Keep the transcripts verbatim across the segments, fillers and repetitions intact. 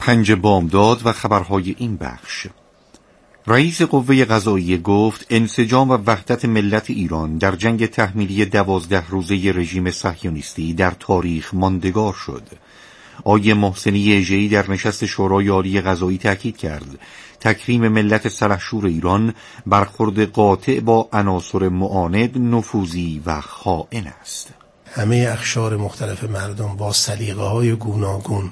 پنج بامداد و خبرهای این بخش. رئیس قوه قضاییه گفت انسجام و وحدت ملت ایران در جنگ تحمیلی دوازده روزه رژیم صهیونیستی در تاریخ ماندگار شد. آقای محسنی اژه‌ای در نشست شورای عالی قضایی تاکید کرد تکریم ملت سلحشور ایران برخورد قاطع با عناصر معاند، نفوذی و خائن است. همه اقشار مختلف مردم با سلیقه‌های گوناگون،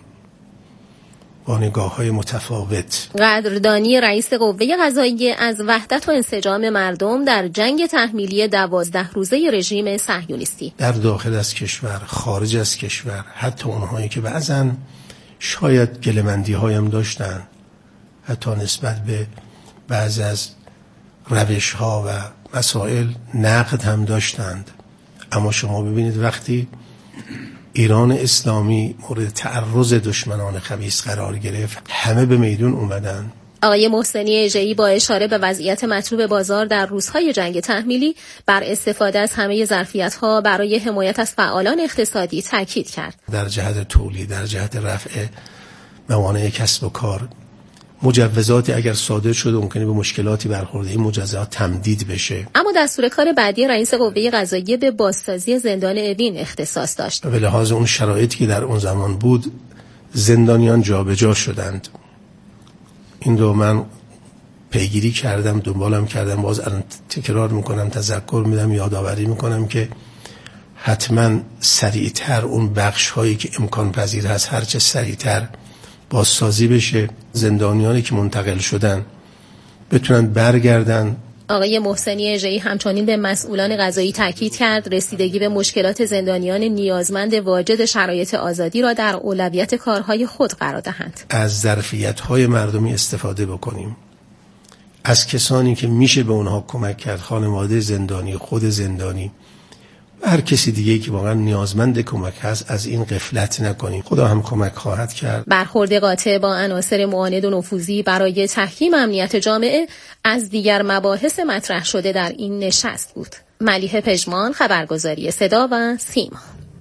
با نگاه‌های متفاوت. قدردانی رئیس قوه قضاییه از وحدت و انسجام مردم در جنگ تحمیلی دوازده روزه رژیم صهیونیستی در داخل از کشور، خارج از کشور، حتی اونهایی که بعضاً شاید گله‌مندی‌هایی هم داشتن، حتی نسبت به بعضی از روش‌ها و مسائل نقد هم داشتند. اما شما ببینید وقتی ایران اسلامی مورد تعرض دشمنان خبیث قرار گرفت، همه به میدون اومدن. آقای محسنی اژه‌ای با اشاره به وضعیت مطلوب بازار در روزهای جنگ تحمیلی بر استفاده از همه ظرفیت‌ها برای حمایت از فعالان اقتصادی تاکید کرد. در جهت تولید، در جهت رفع موانع کسب و کار، مجوزاتی اگر صادر شده ممکنه به مشکلاتی برخورده، این مجوزات تمدید بشه. اما دستور کار بعدی رئیس قوه قضاییه به بازسازی زندان اوین اختصاص داشت. به لحاظ اون شرایطی که در اون زمان بود، زندانیان جابجا شدند. این رو من پیگیری کردم، دنبالم کردم، باز الان تکرار میکنم، تذکر میدم، یادآوری میکنم که حتما سریعتر اون بخش هایی که امکان پذیر هست هرچه سریعتر بازسازی بشه، زندانیانی که منتقل شدن بتونن برگردن. آقای محسنی اژه‌ای همچنین به مسئولان قضایی تاکید کرد رسیدگی به مشکلات زندانیان نیازمند واجد شرایط آزادی را در اولویت کارهای خود قرار دهند. از ظرفیت‌های مردمی استفاده بکنیم، از کسانی که میشه به اونها کمک کرد، خانواده زندانی، خود زندانی، هر کسی دیگه که واقعا نیازمند کمک هست، از این غفلت نکنیم. خدا هم کمک خواهد کرد. برخورد قاطع با عناصر معاند و نفوذی برای تحکیم امنیت جامعه از دیگر مباحث مطرح شده در این نشست بود. ملیحه پژمان، خبرگزاری صدا و سیما.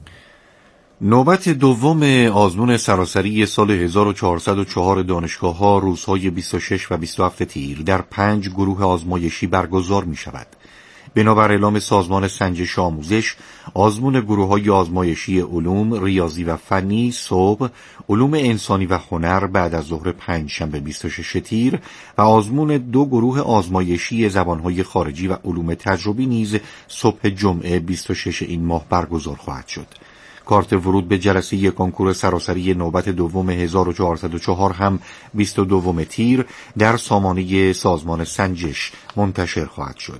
نوبت دوم آزمون سراسری سال هزار و چهارصد و چهار دانشگاه‌ها روزهای بیست و شش و بیست و هفت تیر در پنج گروه آزمایشی برگزار می شود. بنابر اعلام سازمان سنجش آموزش، آزمون گروه‌های آزمایشی علوم، ریاضی و فنی صبح، علوم انسانی و هنر بعد از ظهر پنجشنبه بیست و شش تیر و آزمون دو گروه آزمایشی زبان‌های خارجی و علوم تجربی نیز صبح جمعه بیست و شش این ماه برگزار خواهد شد. کارت ورود به جلسه کنکور سراسری نوبت دوم هزار و چهارصد و چهار هم بیست و دو تیر در سامانه سازمان سنجش منتشر خواهد شد.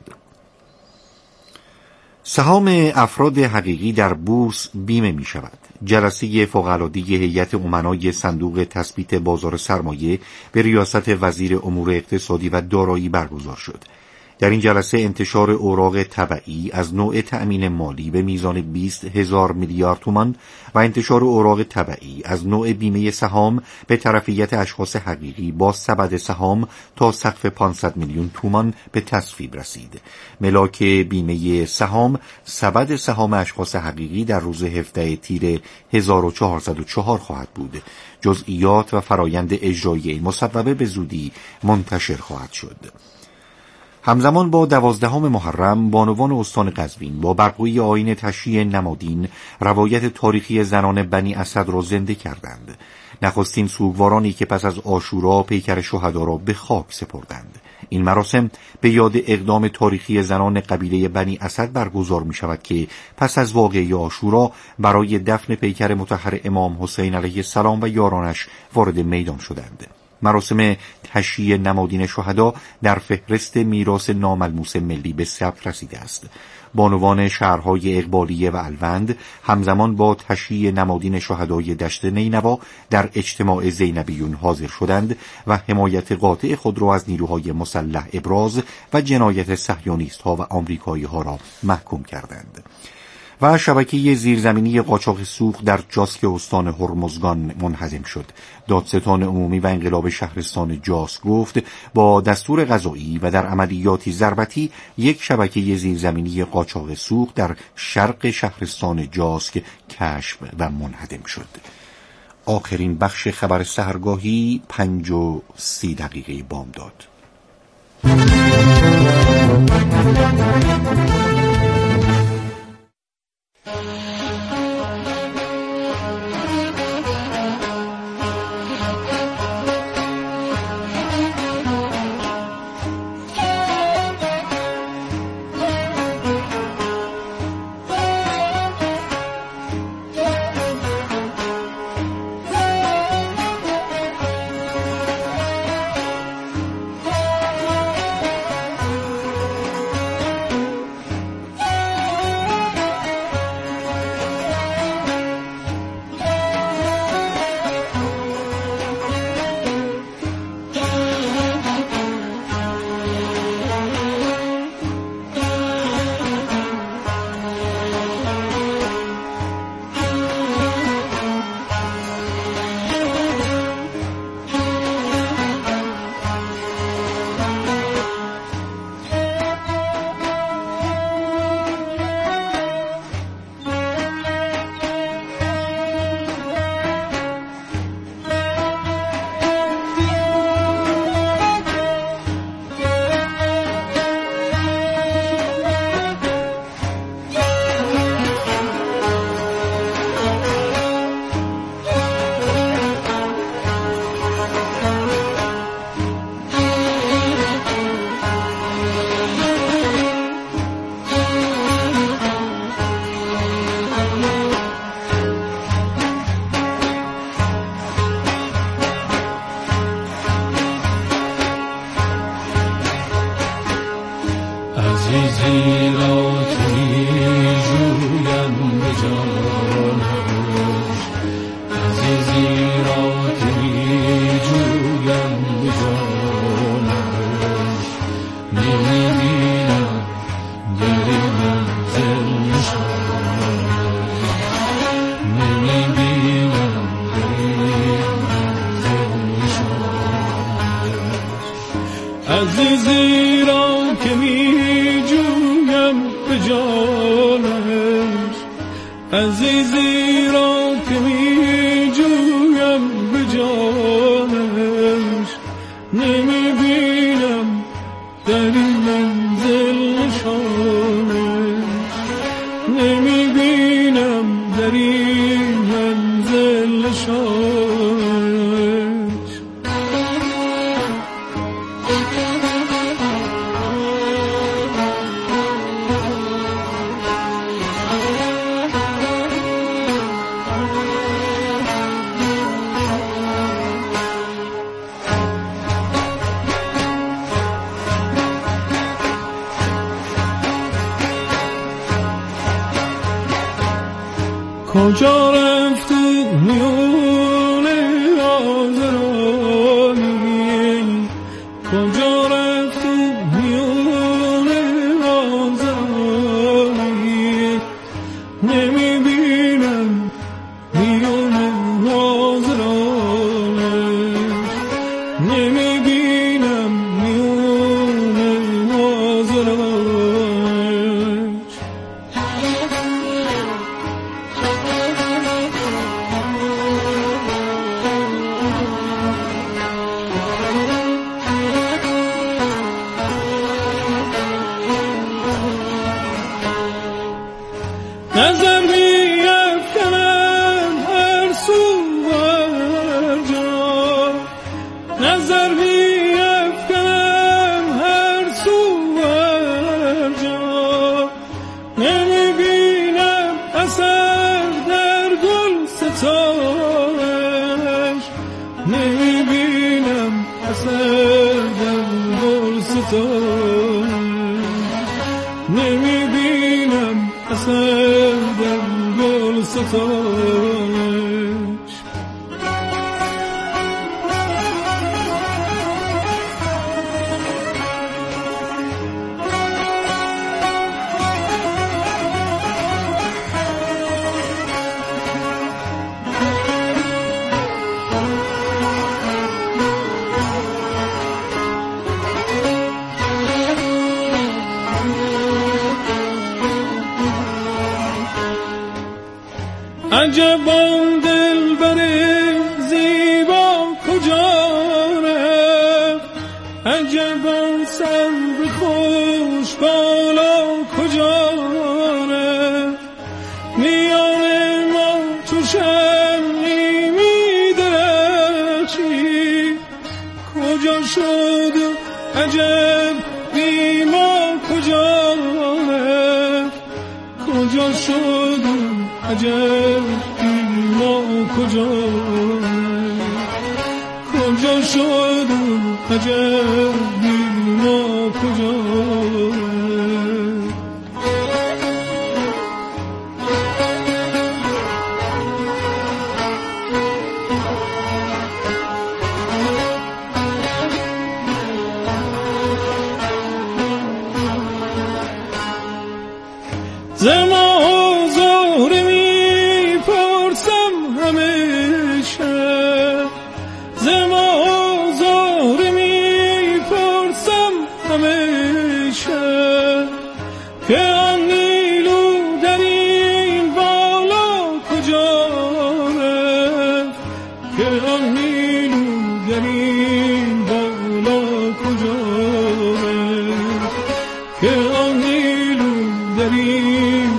سهام افراد حقیقی در بورس بیمه می شود. جلسه فوق‌العاده هیئت امنای صندوق تثبیت بازار سرمایه به ریاست وزیر امور اقتصادی و دارایی برگزار شد. در این جلسه انتشار اوراق تبعی از نوع تأمین مالی به میزان بیست هزار میلیارد تومان و انتشار اوراق تبعی از نوع بیمه سهام به طرفیت اشخاص حقیقی با سبد سهام تا سقف پانصد میلیون تومان به تصویب رسید. ملاک بیمه سهام سبد سهام اشخاص حقیقی در روز هفدهم تیر هزار و چهارصد و چهار خواهد بود. جزئیات و فرایند اجرایی این مصوبه به زودی منتشر خواهد شد. همزمان با دوازدهم محرم، بانوان استان قزوین با برپایی آیین تشییع نمادین روایت تاریخی زنان بنی اسد را زنده کردند. نخستین سوگوارانی که پس از عاشورا پیکر شهدا را به خاک سپردند. این مراسم به یاد اقدام تاریخی زنان قبیله بنی اسد برگزار می شود که پس از واقعه عاشورا برای دفن پیکر مطهر امام حسین علیه السلام و یارانش وارد میدان شدند. مراسم تشییع نمادین شهدا در فهرست میراث ناملموس ملی به ثبت رسیده است. بانوان شهرهای اقبالیه و الوند همزمان با تشییع نمادین شهدای دشت نینوا در اجتماع زینبیون حاضر شدند و حمایت قاطع خود را از نیروهای مسلح ابراز و جنایت صهیونیست‌ها و آمریکایی‌ها را محکوم کردند. و شبکه زیرزمینی قاچاق سوخت در جاسک استان هرمزگان منهدم شد. دادستان عمومی و انقلاب شهرستان جاسک گفت با دستور قضایی و در عملیاتی ضربتی یک شبکه زیرزمینی قاچاق سوخت در شرق شهرستان جاسک کشف و منهدم شد. آخرین بخش خبر سحرگاهی پنج و سی دقیقه بامداد. عزیزی را که می جویم به جانش، عزیزی را که می جویم به جانش، نمی بینم در این منزل نشانش، نمی بینم در این منزل نشانش. کجا رفتی میون آزرانی، کجا رفتی میون آزرانی، نمی بینم میون آزرانی، نمی بینم میون آزرانی. نظر می افکنم هر سو هر جا، نظر می افکنم هر سو هر جا، نمی بینم اثر در گل ستارش، نمی بینم اثر در گل ستارش، نمی بینم اثر در گل ستارش. عجبا عجبا سر خوش بالا کجا رفت میان ما تو شمعی میدرخشید کجا شد عجب بی ما کجا رفت کجا شد عجب بی ما کجا کجا شد عجب بی ما کجا زما زهره می پرسم همیشه زما زهره می پرسم همیشه که آن نیلو در این بالا کجا رفت که آن نیلو در این بالا کجا رفت که آن نیلو در این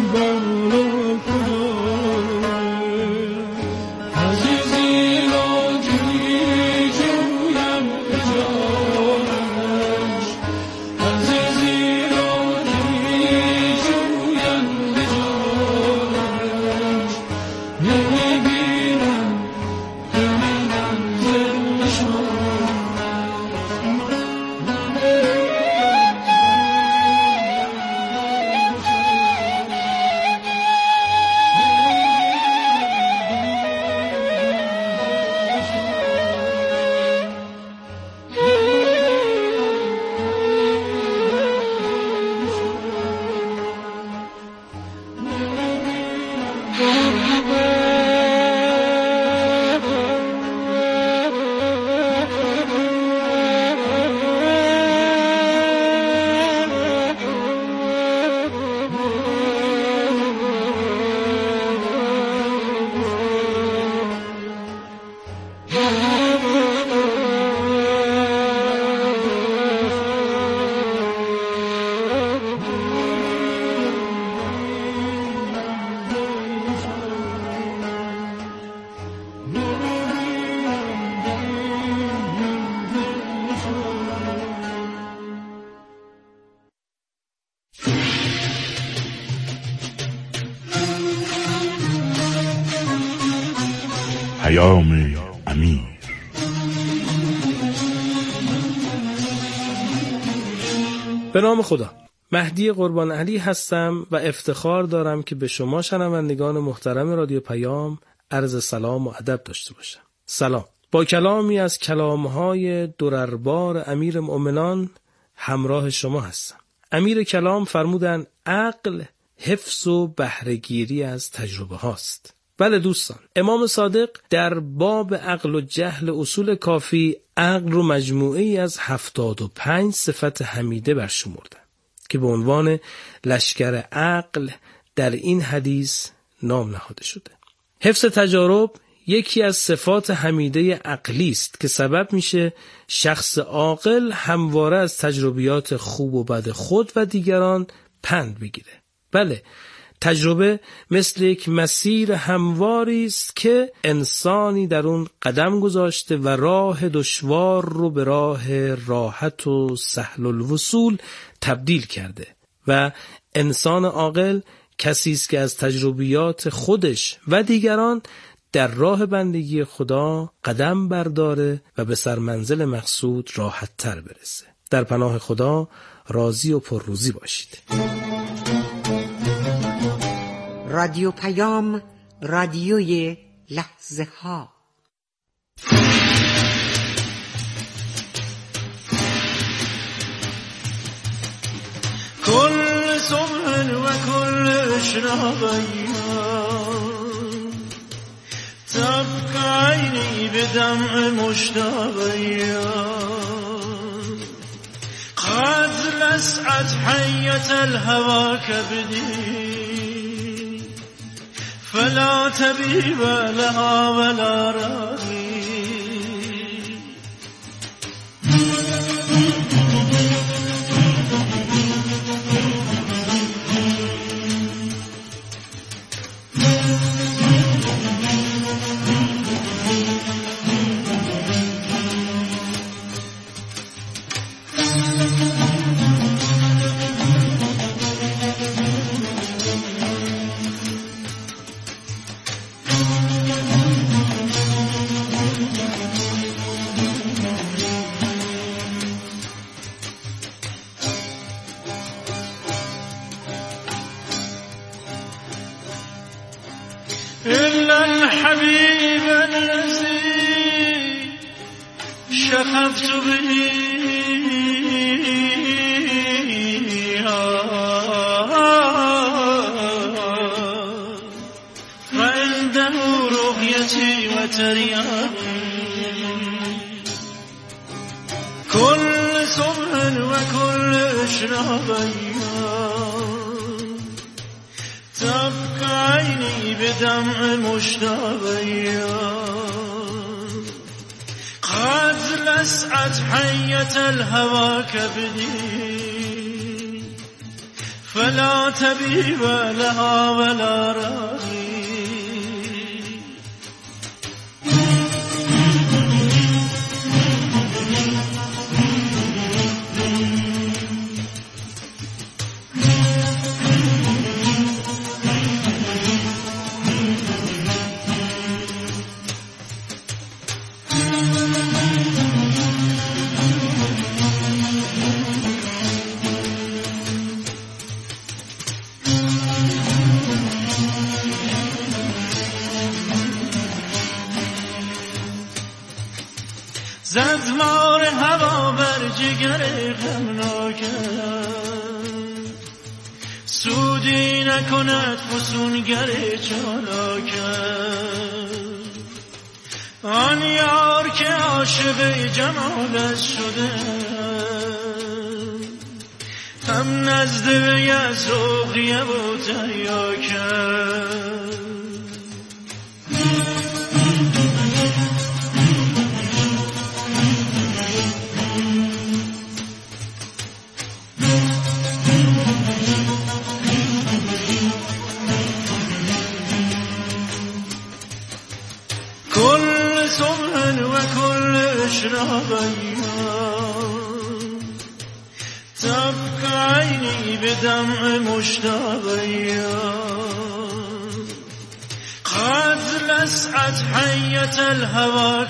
پیام امیر. به نام خدا. مهدی قربان علی هستم و افتخار دارم که به شما شنوندگان محترم رادیو پیام عرض سلام و ادب داشته باشم. سلام. با کلامی از کلامهای درربار امیر مؤمنان همراه شما هستم. امیر کلام فرمودن عقل حفظ و بهره‌گیری از تجربه هاست. بله دوستان، امام صادق در باب عقل و جهل اصول کافی عقل رو مجموعه‌ای از هفتاد و پنج صفت حمیده برشمردن که به عنوان لشکر عقل در این حدیث نام نهاده شده. حفظ تجارب یکی از صفات حمیده عقلی است که سبب میشه شخص عاقل همواره از تجربیات خوب و بد خود و دیگران پند بگیره. بله، تجربه مثل یک مسیر همواری است که انسانی در اون قدم گذاشته و راه دشوار رو به راه راحت و سهل الوصول تبدیل کرده و انسان عاقل کسی است که از تجربیات خودش و دیگران در راه بندگی خدا قدم برداره و به سرمنزل مقصود راحت تر برسه. در پناه خدا راضی و پرروزی باشید. رادیو پیام، رادیوی لحظه ها. كل صبح وكل اشراقيا تبقى عيني بدمع مشتاقيا قد لسعت حية الهوى كبدي فلا طبيب لها ولا راقي الحبيب الذي شخفت به فعنده رؤيتي وترياقي كل صبح وكل إشراق تبقى عيني بدمع مشتاقي قد لسعت حية الهوى كبدي فلا تبيب لها ولا راغي زد مار هوا بر جگر غمناکم سودی نکند فسونگر چالاکم آن یار که عاشق جمالش شده هم نزد وی از رقیه و تریاکم كل صبح وكل إشراق تبقى عيني بدمع مشتاق قد لسعت حية الهوى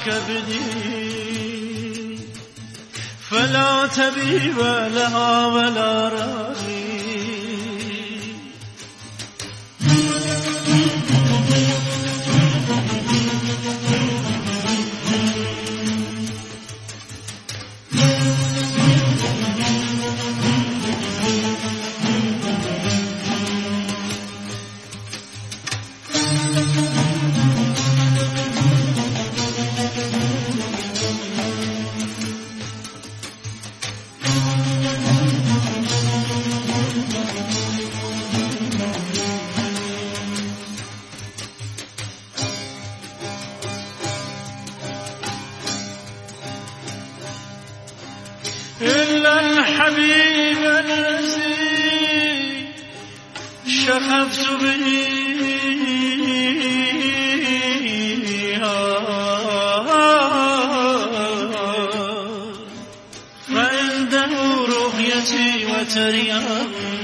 كبدي فلا تبيب لها ولا راغي إلا الحبيب الذي شخفت به فعنده رؤيتي وترياقي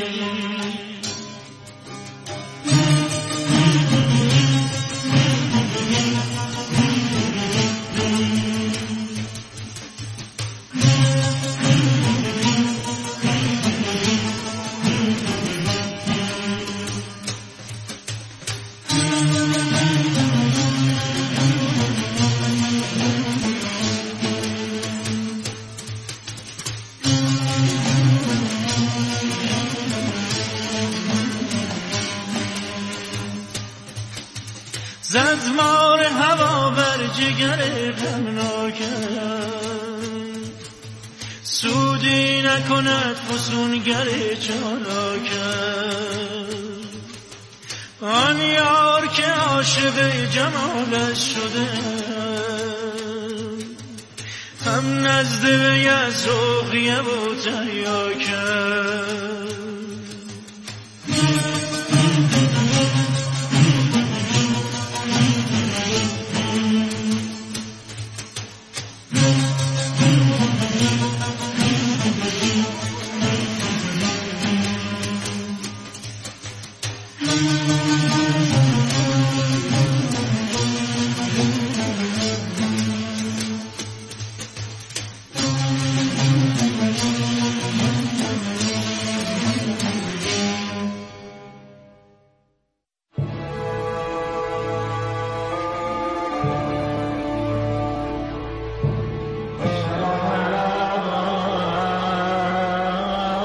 زد مار هوا بر جگر غمناکم سودی نکند فسونگر چالاکم آن یار که عاشق جمالش شده هم نزد وی از رقیه و تریاکم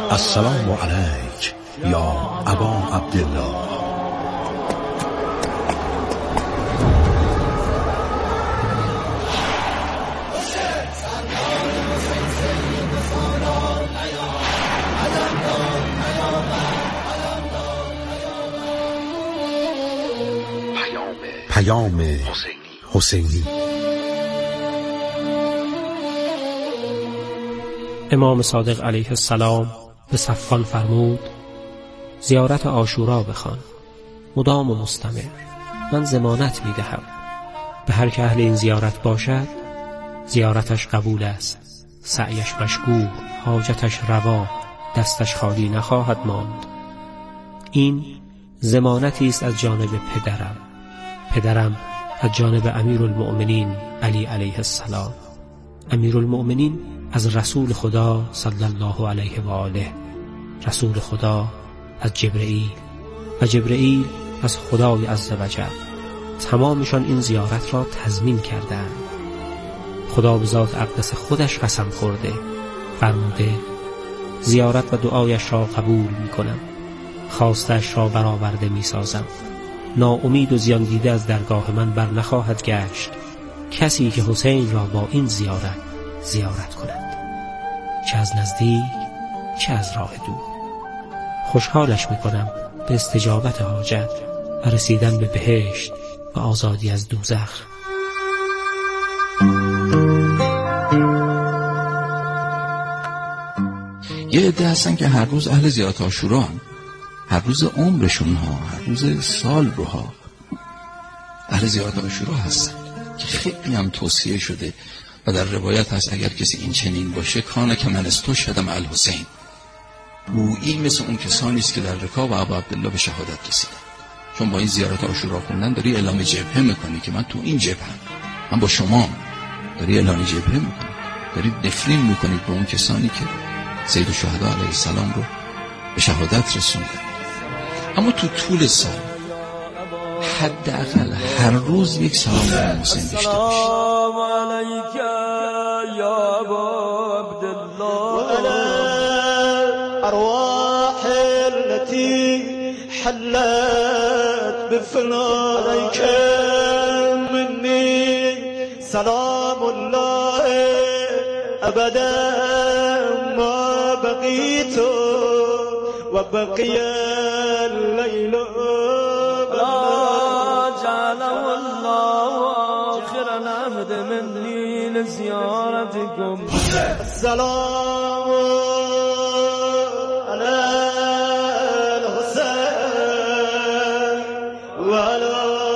السلام علیک یا ابا عبدالله. پیام حسینی. امام صادق علیه السلام به صفوان فرمود زیارت عاشورا بخوان، مدام و مستمر. من ضمانت میدهم به هر که اهل این زیارت باشد زیارتش قبول است، سعیش مشکور، حاجتش روا، دستش خالی نخواهد ماند. این ضمانتی است از جانب پدرم پدرم از جانب امیرالمؤمنین علی علیه السلام. امیرالمؤمنین از رسول خدا صلی الله علیه و آله، رسول خدا از جبرئیل و جبرئیل از خدای عزوجل. تمامشان این زیارت را تضمین کردند. خدا به ذات اقدس خودش قسم خورده، فرموده زیارت و دعایش را قبول می کنم، خواستش را برآورده می سازم. ناامید و زیان دیده از درگاه من بر نخواهد گشت کسی که حسین را با این زیارت زیارت کند، چه از نزدیک چه از راه دور. خوشحالش میکنم به استجابت حاجت و رسیدن به بهشت و آزادی از دوزخ. یه عده هستن که هر روز اهل زیارت عاشورا هن. هر روز عمرشون ها، هر روز سال رو ها اهل زیارت عاشورا هستن که خیلی هم توصیه شده و در روایت هست اگر کسی این چنین باشه کانه که من از تو شدم الحسین، گویی مثل اون کسانی است که در رکاب ابا عبدالله به شهادت رسیدن. چون با این زیارت عاشورا خوندن داری اعلام جبهه میکنی که من تو این جبهه، من با شما. داری اعلام جبهه میکنی، داری نفرین میکنید به اون کسانی که سید الشهدا علیه السلام رو به شهادت رسوندن. اما تو طول سال حداقل هر روز یک سلام به حسین داشته باشید. سلام علیک یا ابا عبدالله و علی ارواح التي حلت بفنا علیک منی سلام الله ابدا ما بقیت و بقی الليل جعله الله آخر العهد مني لزيارتكم. السلام على الحسين وعلى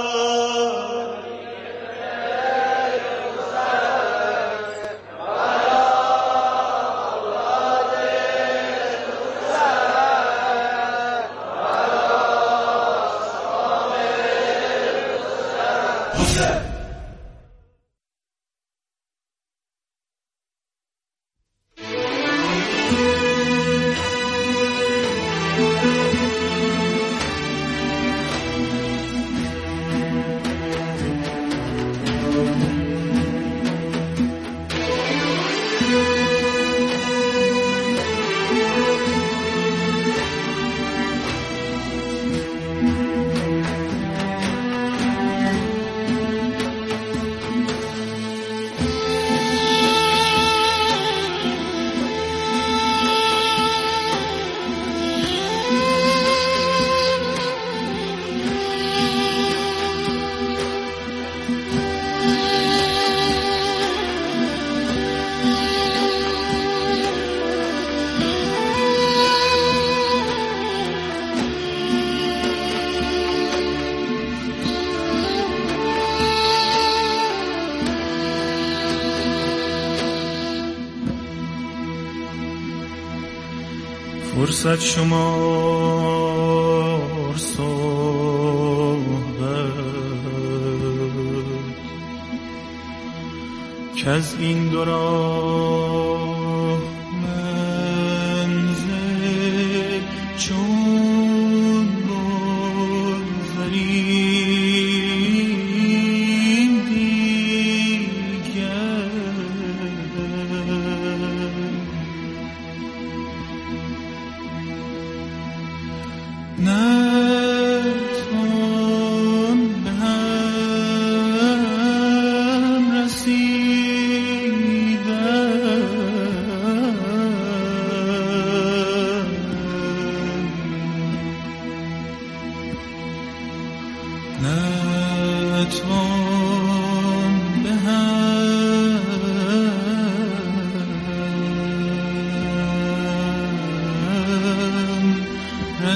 فرصت شمار صحبت که از این دو راه منزل چون بگذریم دیگر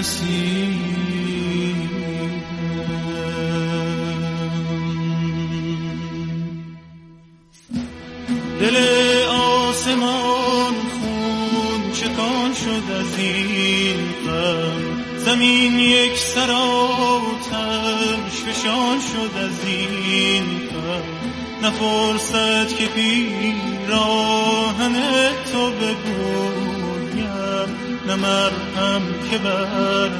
دل آسمان خون چکان شد از این غم، زمین یک سر آتش فشان شد از این غم. نه فرصت که پیراهن تو بگویم، نه مرهم که بر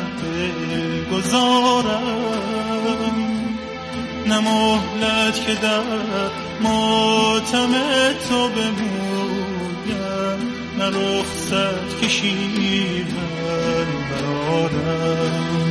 بگذارم، نه مهلت که در ماتم تو بمویم، نه رخصت که شیون برارم.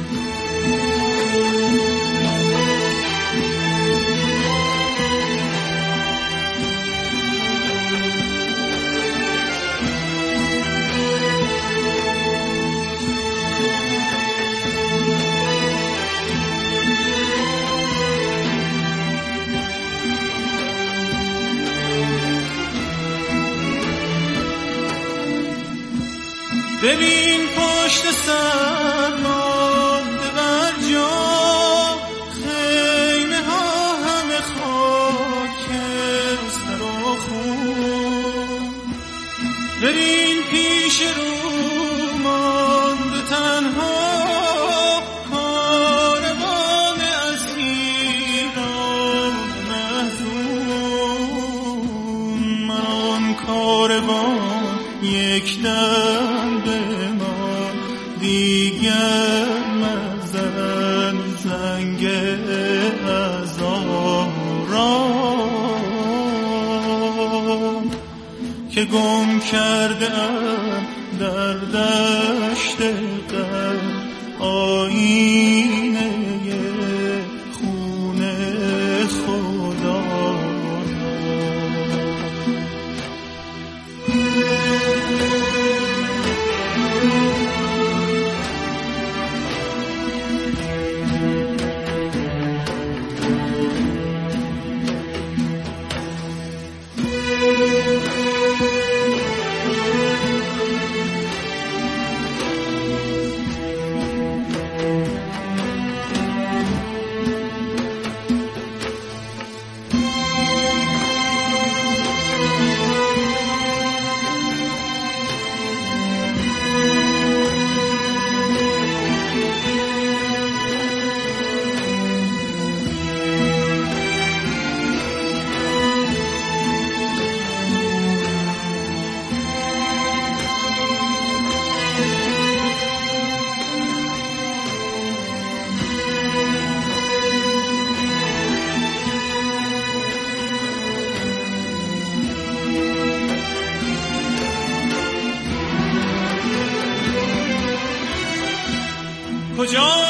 ببین پشت سر مانده بر جا، خیمه ها همه خاکستر و خون. ببین پیش رو مانده تنها کاروان اسیران محزون. من آن کاروان یک دم به ما دیگر مزن زنگ هزاران، که گم کرده ام در دشت غم آینه خون خدا. کجا